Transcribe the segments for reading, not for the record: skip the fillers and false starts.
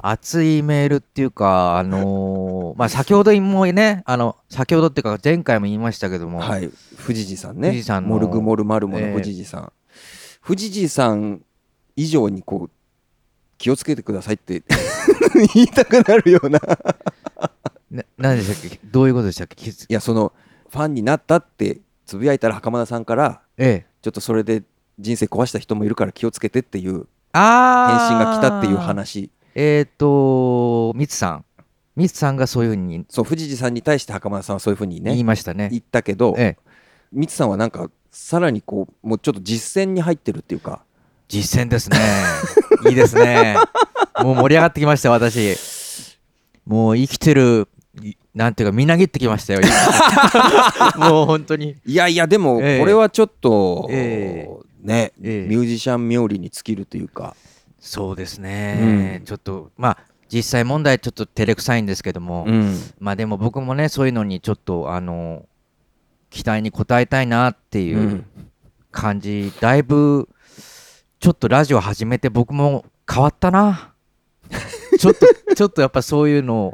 熱いメールっていうか、まあ、先ほどもね、先ほどっていうか、前回も言いましたけども、 はい、藤次さんね。 藤次さんのモルグモルマルモの藤次さん。藤次さん以上にこう、気をつけてくださいって言いたくなるような。 何でしたっけ、どういうことでしたっけ、 いや、その、ファンになったってつぶやいたら、袴田さんから、 ええ。 ちょっとそれで人生壊した人もいるから気をつけてっていうあ返信が来たっていう話。 ミツさん。ミツさんがそういうふうにそう、藤次さんに対して袴田さんはそういうふうに言いね、 ましたね。 言ったけど、 ええ。 ミツさんはなんか、さらにこう、もうちょっと実践に入ってるっていうか、 実践ですね。いいですね。もう盛り上がってきました、私。もう生きてる、なんていうか、みなぎってきましたよ。もう本当に。 いやいや、でも、こええれはちょっと、 えね、 ええミュージシャン冥利に尽きるというか、 そうですね。ちょっと、まあ、実際問題ちょっと照れくさいんですけども、まあでも僕もね、そういうのにちょっと、期待に応えたいなっていう感じ、だいぶ、ちょっとラジオ始めて僕も変わったな。ちょっとやっぱそういうの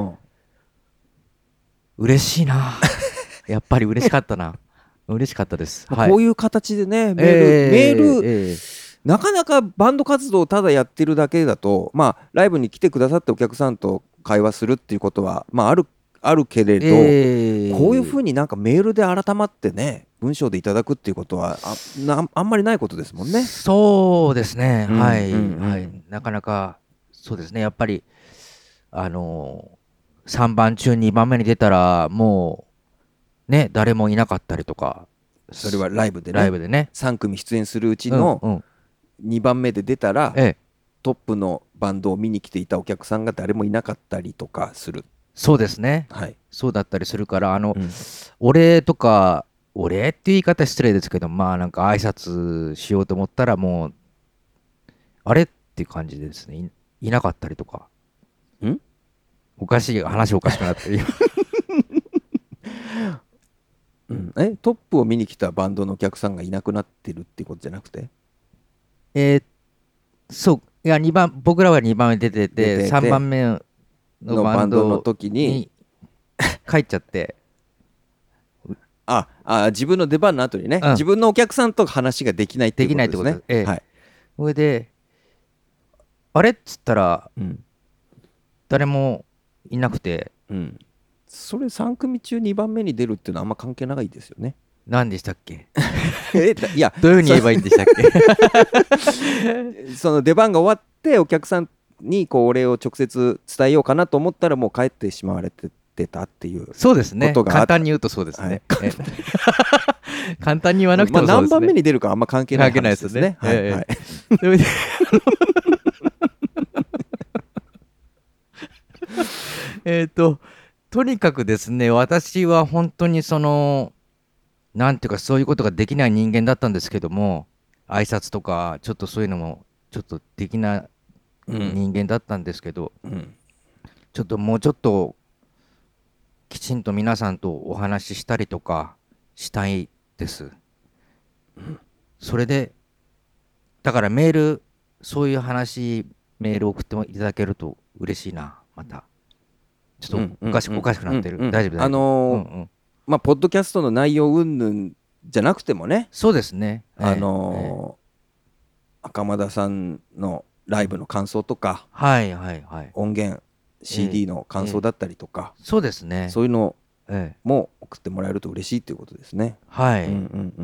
嬉しいな。やっぱり嬉しかったな。嬉しかったです。はい、 こういう形でね、メール、 えなかなかバンド活動をただやってるだけだと、まあ、ライブに来てくださってお客さんと会話するっていうことは、まあ、あるけれど、こういうふうになんかメールで改まってね、文章でいただくっていうことはあんまりないことですもんね。 そうですね。はい、 はい。 なかなか、そうですね。やっぱり、3番中2番目に出たら、もう、ね、誰もいなかったりとか。 それはライブでね。 ライブでね。 3組出演するうちの2番目で出たら、トップのバンドを見に来ていたお客さんが誰もいなかったりとかする。 そうですね。 はい。 そうだったりするから、俺とか、俺っていう言い方失礼ですけど、まあなんか挨拶しようと思ったらもう、あれっていう感じでですね、いなかったりとか。おかしい、話おかしくなってる。 トップを見に来たバンドのお客さんがいなくなってるってことじゃなくて、 そう、いや、僕らは2番目出てて、3番目のバンドの時に帰っちゃって、 自分の出番の後にね、自分のお客さんと話ができないっていうことですね。はい。 それで、あれっつったら、誰もいなくて、 それ3組中2番目に出るっていうのはあんま関係ないですよね。 何でしたっけいや、 どういうふうに言えばいいんでしたっけその出番が終わってお客さんにこうお礼を直接伝えようかなと思ったらもう帰ってしまわれてたっていう。 そうですね。簡単に言うとそうですね。簡単に言わなくてもそうですね。 何番目に出るかあんま関係ないですね。はい。 とにかくですね、私は本当になんていうかそういうことができない人間だったんですけども、挨拶とかちょっとそういうのもちょっとできない人間だったんですけど、ちょっともうちょっときちんと皆さんとお話ししたりとかしたいです。それで、だからメール、そういう話、メール送っていただけると嬉しいな、また。ちょっとおかしくなってる。大丈夫。 まあ、ポッドキャストの内容云々じゃなくてもね、 そうですね。 袴田さんのライブの感想とか、音源、CD の感想だったりとか、 そうですね。 そういうのも送ってもらえると嬉しいということですね。 はい。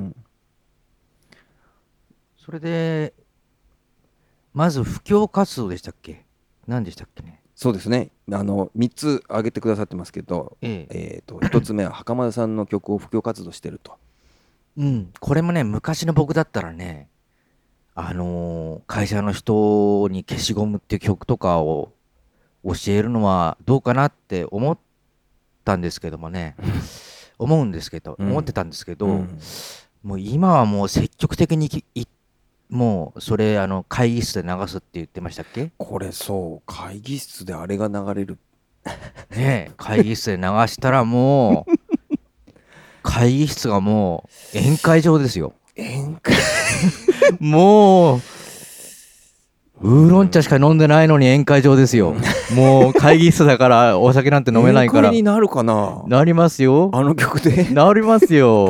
それで、まず布教活動でしたっけ？何でしたっけね。 そうですね。3つ挙げてくださってますけど、1つ目は袴田さんの曲を布教活動してると。 これもね、昔の僕だったらね、会社の人に消しゴムっていう曲とかを教えるのはどうかなって思ったんですけどもね、思ってたんですけど、もう今はもう積極的にもうそれ会議室で流すって言ってましたっけ？ これそう会議室であれが流れるね、会議室で流したらもう会議室がもう宴会場ですよ。 宴会もうウーロン茶しか飲んでないのに宴会場ですよ。もう会議室だからお酒なんて飲めないから。 宴会になるかな、 なりますよ。 あの曲で。 なりますよ。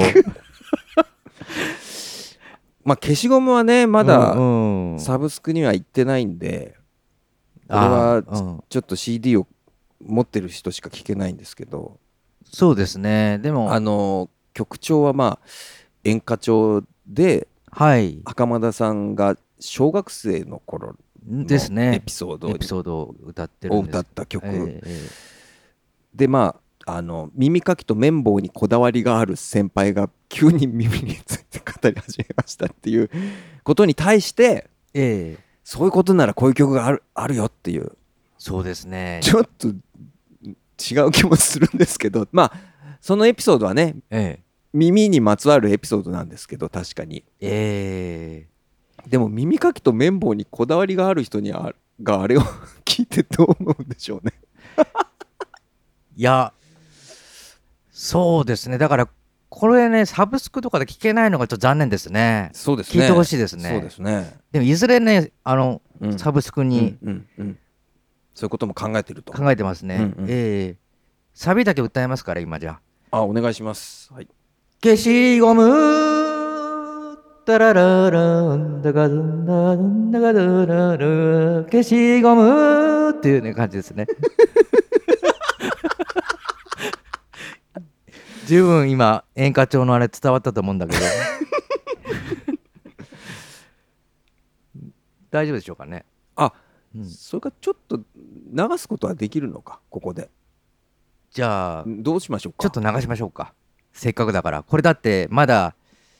まあ消しゴムはねまだうんうん、 サブスクには行ってないんで、これあはーうんちょっと CD を持ってる人しか聴けないんですけど、 そうですね。でも、 曲調はまあ演歌調で、 はい袴田さんが小学生の頃ですね。 のエピソードエピソードを歌ってるをんです。 歌った曲、 えでまあ耳かきと綿棒にこだわりがある先輩が急に耳について語り始めましたっていうことに対してえそういうことならこういう曲があるよっていう、 そうですね。 ちょっと違う気もするんですけど、まあそのエピソードはねえ耳にまつわるエピソードなんですけど、確かに。 えでも耳かきと綿棒にこだわりがある人にあれを聞いてどう思うんでしょうね。 いや、そうですね。だから、これね、サブスクとかで聞けないのがちょっと残念ですね。 そうですね。 聞いてほしいですね。 そうですね。 でも、いずれね、 うんサブスクにそういうことも考えてると。 考えてますね。 うんうんサビだけ歌えますから、今じゃ。 お願いします。はい。 消しゴム、タララランダガドンダドンダガドララ、消しゴムっていうね感じですね。十分今演歌調のあれ伝わったと思うんだけど大丈夫でしょうかね。うんそれからちょっと流すことはできるのか、ここで。 じゃあどうしましょうか。 ちょっと流しましょうか。せっかくだから。これだってまだ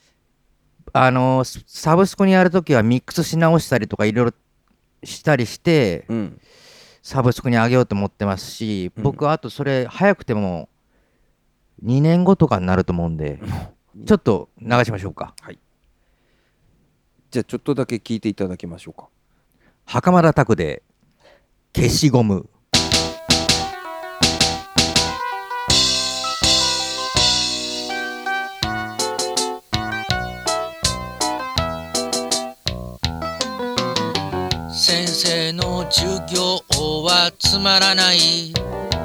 サブスクにやるときはミックスし直したりとかいろいろしたりしてうん。 サブスクに上げようと思ってますし、 うん僕はあとそれ早くても2年後とかになると思うんでちょっと流しましょうか。 じゃあちょっとだけ聞いていただきましょうか。 袴田拓で消しゴム。先生の授業はつまらない。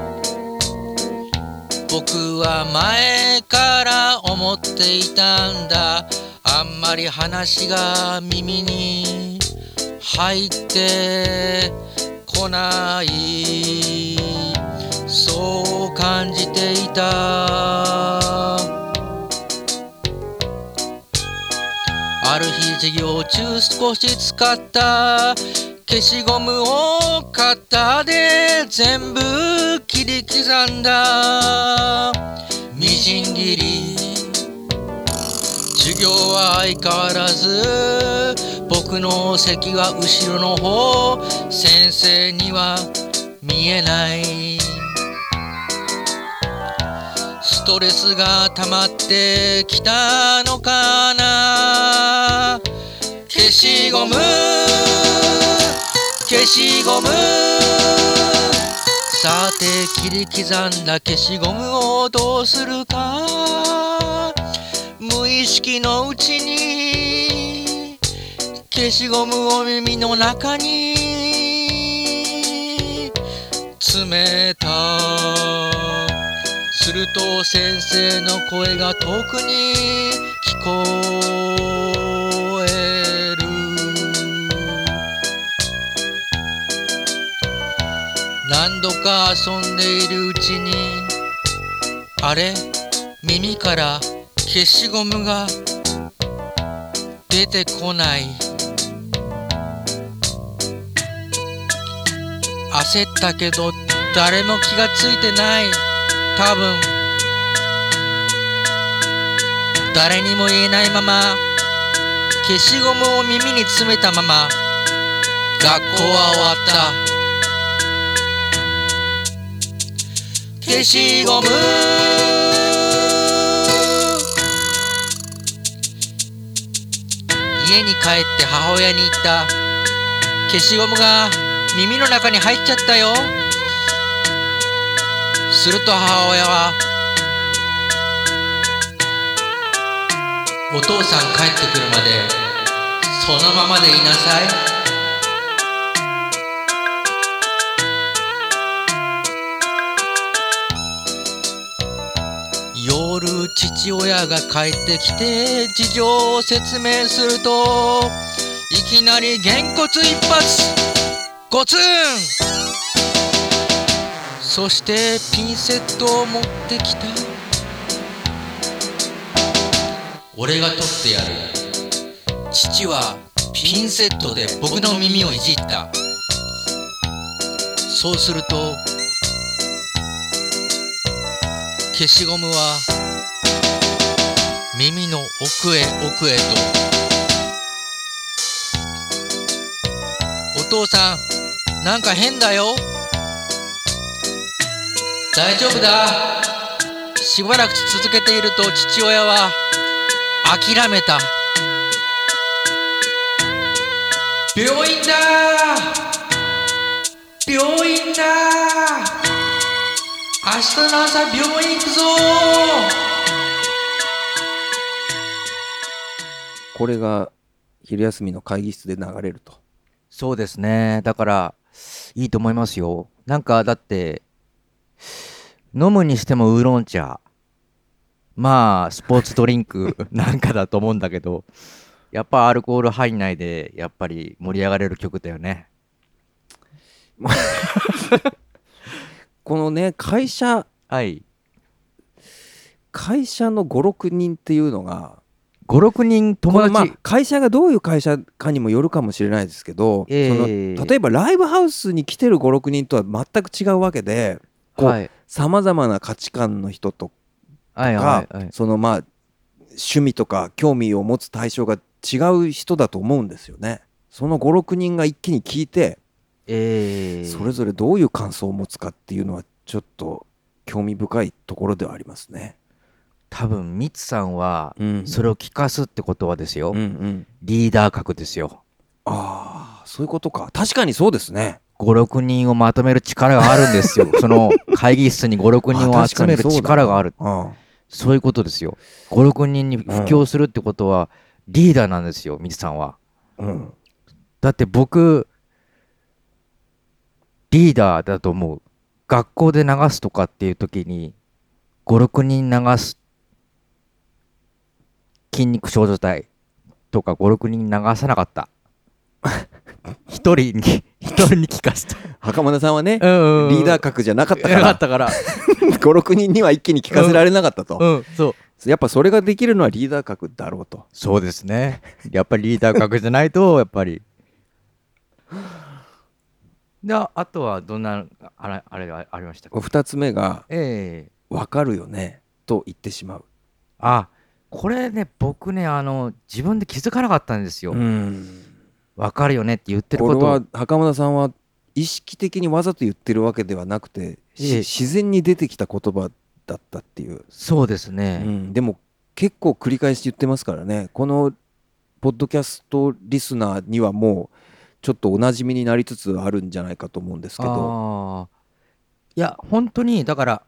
僕は前から思っていたんだ。あんまり話が耳に入ってこない。そう感じていた。ある日授業中少し使った消しゴムをカッターで全部切り刻んだ。みじん切り。授業は相変わらず僕の席は後ろの方。先生には見えない。ストレスが溜まってきたのかな。消しゴム消しゴム。さて切り刻んだ消しゴムをどうするか。無意識のうちに消しゴムを耳の中に詰めた。すると先生の声が遠くに聞こえる。何度か遊んでいるうちにあれ、耳から消しゴムが出てこない。焦ったけど誰も気がついてない。多分誰にも言えないまま消しゴムを耳に詰めたまま学校は終わった。消しゴム家に帰って母親に言った。消しゴムが耳の中に入っちゃったよ。すると母親は、お父さん帰ってくるまでそのままでいなさい。 父親が帰ってきて事情を説明すると、いきなりげんこつ一発ゴツン。そしてピンセットを持ってきた。俺が取ってやる。父はピンセットで僕の耳をいじった。そうすると消しゴムは耳の奥へ奥へと。お父さん、なんか変だよ。大丈夫だ。しばらく続けていると父親は諦めた。病院だ、病院だ、明日の朝病院行くぞ。 これが昼休みの会議室で流れると。 そうですね。だからいいと思いますよ。なんかだって飲むにしてもウーロン茶、まあスポーツドリンクなんかだと思うんだけど、やっぱアルコール入んないでやっぱり盛り上がれる曲だよね。 このね、会社はい。 の5、6人っていうのが、 5、6人友この達。 会社がどういう会社かにもよるかもしれないですけど、その例えばライブハウスに来てる5、6人とは全く違うわけで、さまざまな価値観の人とか、その趣味とか興味を持つ対象が違う人だと思うんですよね。その5、6人が一気に聞いて、それぞれどういう感想を持つかっていうのはちょっと興味深いところではありますね。 多分ミツさんはそれを聞かすってことはですよ、 うんうん、 リーダー格ですよ。 ああ、そういうことか。確かにそうですね。 5、6人をまとめる力があるんですよ。その会議室に5、6人を集める力がある。そういうことですよ。5、6人に布教するってことはリーダーなんですよ、ミツさんは。だって僕リーダーだと思う。学校で流すとかっていう時に5、6人流す筋肉少女隊とか5、6人流さなかった。一人に聞かせた。 袴田さんはね、リーダー格じゃなかったから5、6人には一気に聞かせられなかったと。そうやっぱそれができるのはリーダー格だろうと。 そうですね。やっぱりリーダー格じゃないとやっぱり。で、あとはどんなあれがありましたか。 2つ目が、分かるよねと言ってしまう。 これね、僕ね、自分で気づかなかったんですよ。分かるよねって言ってること。 これは袴田さんは意識的にわざと言ってるわけではなくて、自然に出てきた言葉だったっていう。 そうですね、 でも結構繰り返し言ってますからね。このポッドキャストリスナーにはもうちょっとおなじみになりつつあるんじゃないかと思うんですけど。 いや本当にだから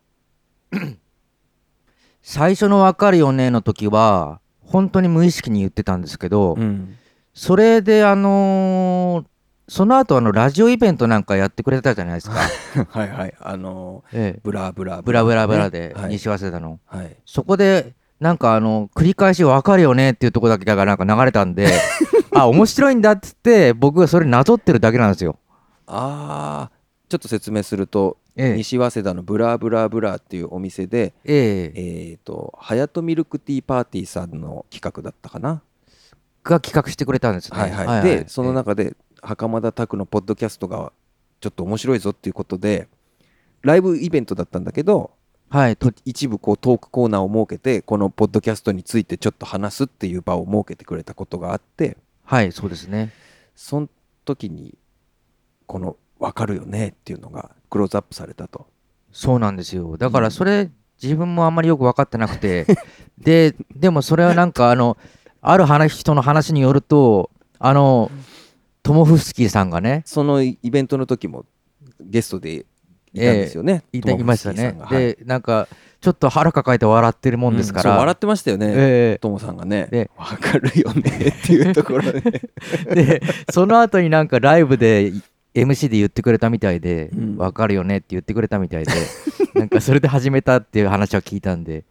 最初の「分かるよね」の時は本当に無意識に言ってたんですけど、それでその後ラジオイベントなんかやってくれたじゃないですか。 はいはい、ブラブラブラブラブラで西早稲田の、そこでなんか繰り返し分かるよねっていうところだけがなんか流れたんで面白いんだっつって僕はそれなぞってるだけなんですよ。 ちょっと説明すると、西早稲田のブラブラブラっていうお店で、ハヤトミルクティーパーティーさんの企画だったかなが企画してくれたんですね。 でその中で袴田拓のポッドキャストがちょっと面白いぞっていうことでライブイベントだったんだけど、一部こうトークコーナーを設けてこのポッドキャストについてちょっと話すっていう場を設けてくれたことがあって、 そうですね。 その時にこの分かるよねっていうのがクローズアップされたと。 そうなんですよ。だからそれ、自分もあんまりよく分かってなくてでもそれはなんかある人の話によるとトモフスキーさんがね、 そのイベントの時もゲストでいたんですよね。 いましたね。でなんかちょっと腹抱えて笑ってるもんですから、 笑ってましたよね、トモさんがね。で分かるよねっていうところででその後になんかライブでMC で言ってくれたみたいで、分かるよねって言ってくれたみたいでなんかそれで始めたっていう話は聞いたんで、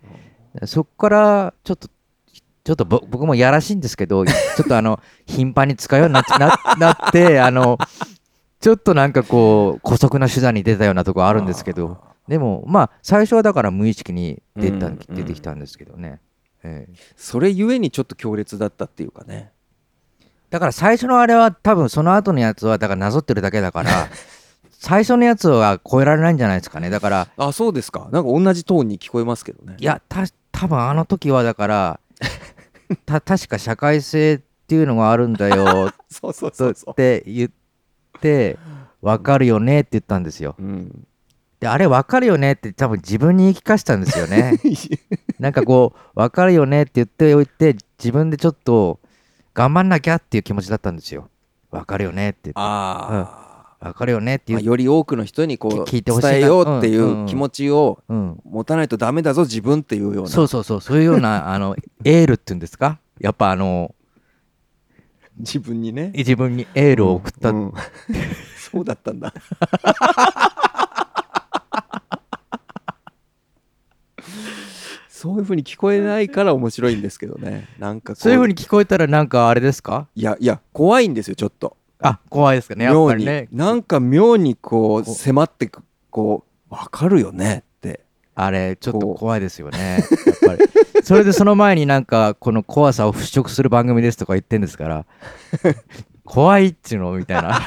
そこからちょっと僕もやらしいんですけど、ちょっと頻繁に使うようになってちょっとなんかこう、姑息な手段に出たようなところあるんですけど、でも、まあ、最初はだから無意識に出てきたんですけどね。 それゆえにちょっと強烈だったっていうかね。 だから最初のあれは多分その後のやつは、だからなぞってるだけだから、最初のやつは超えられないんじゃないですかね。だから、 あ、そうですか。なんか同じトーンに聞こえますけどね。 いや、多分あの時はだから、確か社会性っていうのがあるんだよそうそうそうそう。 って言って、分かるよねって言ったんですよ。 うん。 で、あれ分かるよねって多分自分に言い聞かせたんですよね。なんかこう、分かるよねって言っておいて、自分でちょっと頑張んなきゃっていう気持ちだったんですよ。分かるよねって言って。分かるよねってより多くの人にこう聞いてほしいな伝えようっていう気持ちを持たないとダメだぞ自分っていうような。 そういうようなエールっていうんですか、やっぱ自分にね、 自分にエールを送った、 そうだったんだ。そういう風に聞こえないから面白いんですけどね。なんかこうそういう風に聞こえたらなんかあれですか？ いや怖いんですよちょっと。 怖いですかね、やっぱりね。 なんか妙にこう迫ってく、こう分かるよねって。 あれちょっと怖いですよね、やっぱり。それでその前になんかこの怖さを払拭する番組ですとか言ってんですから怖いっちゅうのみたいな、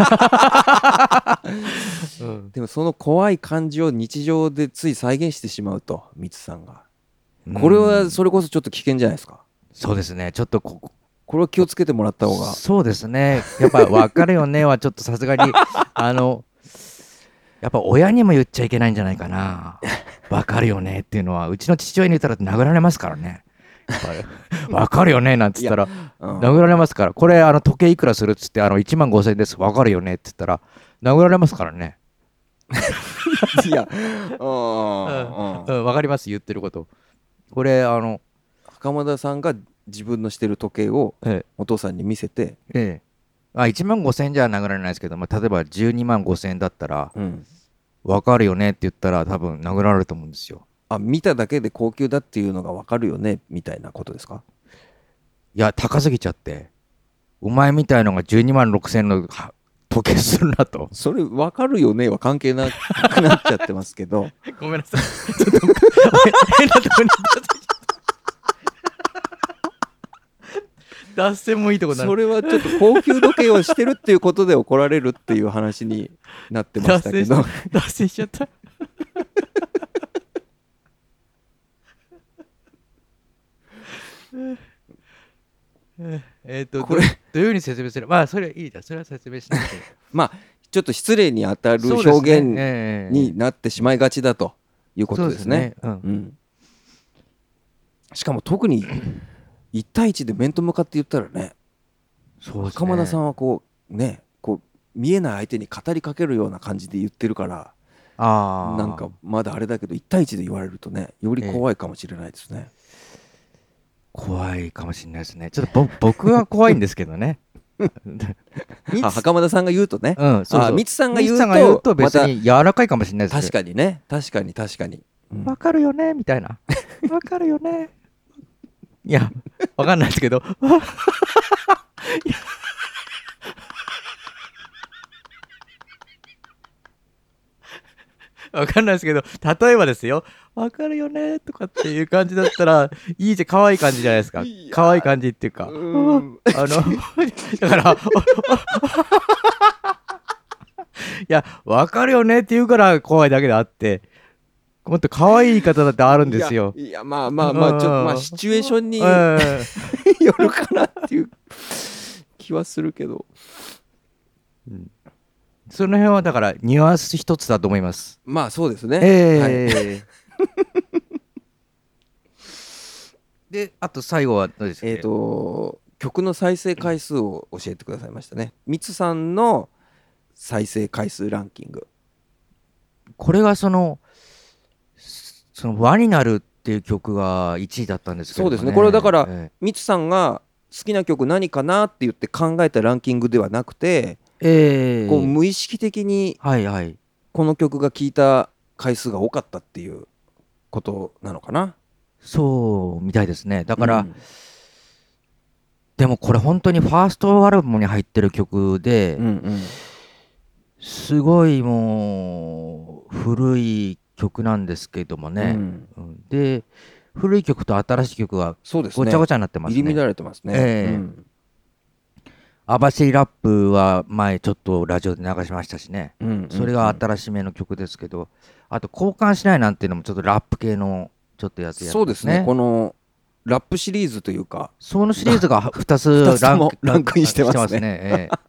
でもその怖い感じを日常でつい再現してしまうと、ミツさんが。これはそれこそちょっと危険じゃないですか。 そうですね、ちょっとこれは気をつけてもらった方が。 そうですね、やっぱ分かるよねはちょっとさすがにやっぱ親にも言っちゃいけないんじゃないかな。分かるよねっていうのは、うちの父親に言ったら殴られますからね。分かるよねなんつったら殴られますから、これ時計いくらするっつって1万5,000円です、分かるよねって言ったら殴られますからね。 いや、 分かります、言ってること。これ袴田さんが自分のしてる時計をお父さんに見せて、 1万5,000円じゃ殴られないですけど、例えば12万5,000円だったら、分かるよねって言ったら多分殴られると思うんですよ。 見ただけで高級だっていうのが分かるよねみたいなことですか？ いや、高すぎちゃって、お前みたいのが12万6,000円の時計するなと。 それ分かるよねは関係なくなっちゃってますけど。 ごめんなさい、ちょっと変なとこに脱線もいいとこだな。 それはちょっと高級時計をしてるっていうことで怒られるっていう話になってましたけど。 脱線しちゃったこれどういうふうに説明する？それいいだ、それは説明しなくて。 ちょっと失礼に当たる表現になってしまいがちだということですね。しかも特に1対1で面と向かって言ったらね、袴田さんはこう見えない相手に語りかけるような感じで言ってるから、なんかまだあれだけど1対1で言われるとね、より怖いかもしれないですね。 怖いかもしれないですね。ちょっと僕は怖いんですけどね。 袴田さんが言うとね、ミツさんが言うと別に柔らかいかもしれないですね。 確かにね、確かに。 分かるよねみたいな。分かるよね。いや、分かんないですけど。わかんないですけど、例えばですよ、わかるよねとかっていう感じだったら、いいじゃん、可愛い感じじゃないですか。可愛い感じっていうか。だから、いや、わかるよねって言うから怖いだけであって、もっと可愛い言い方だってあるんですよ。 いや、ちょっとシチュエーションによるかなっていう気はするけど。 その辺はだからニュアンス一つだと思います。 そうですね。 で、あと最後はどうですか？ 曲の再生回数を教えてくださいましたね。ミツさんの再生回数ランキング。 これがその輪になるっていう曲が1位だったんですけどね。 そうですね。これだからミツさんが好きな曲何かなって言って考えたランキングではなくて、こう無意識的にこの曲が聴いた回数が多かったっていうことなのかな。 そうみたいですね。だから、 うんでもこれ本当にファーストアルバムに入ってる曲で、 うんうんすごいもう古い曲なんですけどもね、うんで古い曲と新しい曲がそうですね。 ごちゃごちゃになってますね。 入り乱れてますね。 ええ網走ラップは前ちょっとラジオで流しましたしね、それが新しめの曲ですけど、あと交換しないなんていうのもちょっとラップ系のちょっとやつやってそうですね。このラップシリーズというか、 そのシリーズが2つ二つともランクインしてますねええ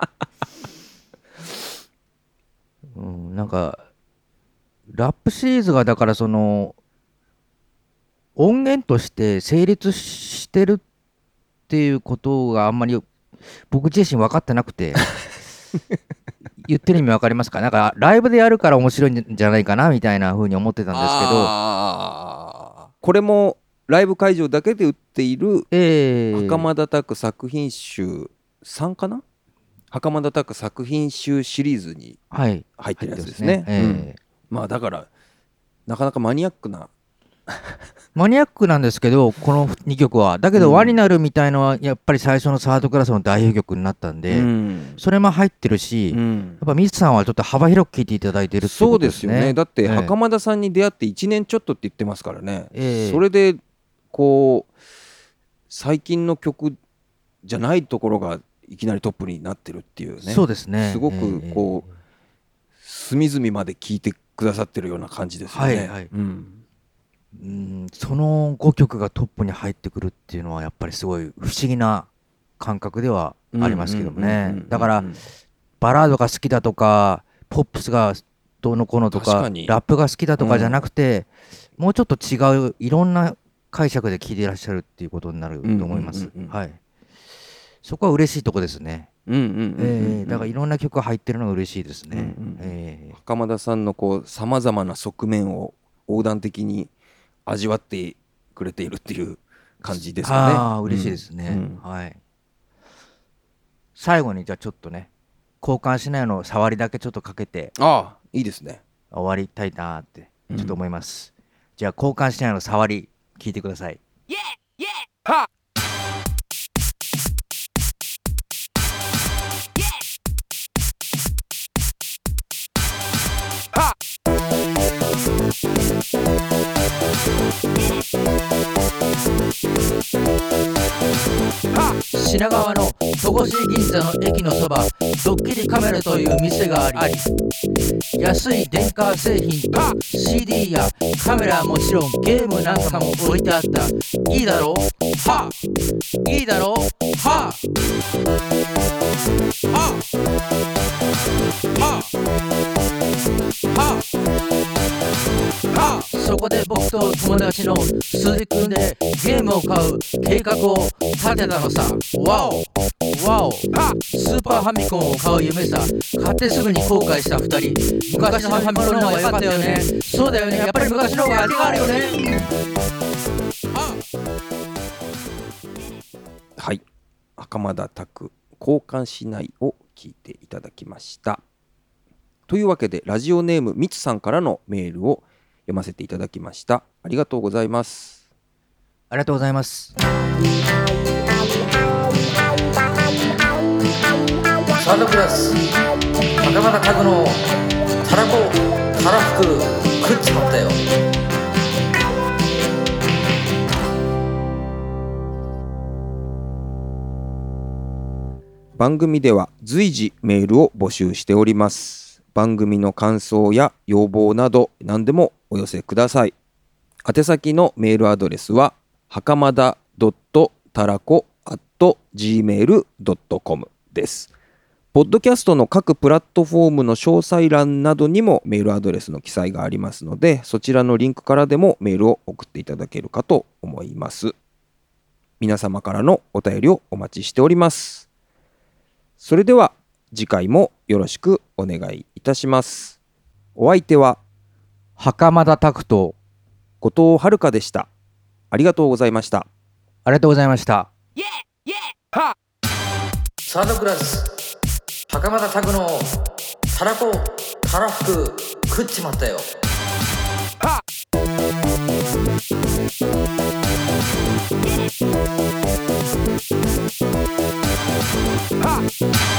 なんかラップシリーズがだからその音源として成立してるっていうことがあんまり僕自身分かってなくて言ってる意味分かりますか？なんかライブでやるから面白いんじゃないかなみたいな風に思ってたんですけど、 これもライブ会場だけで売っている袴田拓作品集3かな、袴田拓作品集シリーズに入ってるやつですね。まあだからなかなかマニアックなんですけど、この2曲はだけど輪になるみたいのはやっぱり最初のサードクラスの代表曲になったんで、それも入ってるし、やっぱミスさんはちょっと幅広く聴いていただいてるってことですね。 そうですよね。だって袴田さんに出会って1年ちょっとって言ってますからね。それでこう最近の曲じゃないところがいきなりトップになってるっていうね。 そうですね。 すごくこう隅々まで聴いてくださってるような感じですよね。 その5曲がトップに入ってくるっていうのはやっぱりすごい不思議な感覚ではありますけどもね。だからバラードが好きだとかポップスがどうのこうのとかラップが好きだとかじゃなくて、もうちょっと違ういろんな解釈で聴いていらっしゃるっていうことになると思います。そこは嬉しいとこですね。だからいろんな曲が入ってるのが嬉しいですね。 袴田さんのこうさまざまな側面を横断的に味わってくれているっていう感じですかね。 嬉しいですね。最後にじゃあちょっとね、交換しないの触りだけちょっとかけて、 いいですね。 終わりたいなってちょっと思います。じゃあ交換しないの触り聞いてください。品川の戸越銀座の駅のそば、ドッキリカメラという店があり、安い電化製品と CD やカメラはもちろんゲームなんかも置いてあった。いいだろうはいいだろうはそこで僕と友達の鈴木くんでゲームを買う計画を立てたのさ。ワオワオスーパーファミコンを買う夢さ。買ってすぐに後悔した2人。昔のファミコンの方が良かったよね。そうだよね、やっぱり昔の方が味があるよね。 はい、袴田拓交換しないを聞いていただきました。というわけでラジオネームみつさんからのメールを読ませていただきました。ありがとうございます。 ありがとうございます。サードクラス袴田拓のたらこたらふく食っちまったよ。 番組では随時メールを募集しております。番組の感想や要望など何でもお寄せください。宛先のメールアドレスは袴田.tarako@gmail.com です。ポッドキャストの各プラットフォームの詳細欄などにもメールアドレスの記載がありますので、そちらのリンクからでもメールを送っていただけるかと思います。皆様からのお便りをお待ちしております。それでは次回もよろしくお願いいたします。お相手は袴田拓と後藤遥でした。ありがとうございました。 ありがとうございました。サードクラス袴田拓のたらこたらふく食っちまったよ。 す。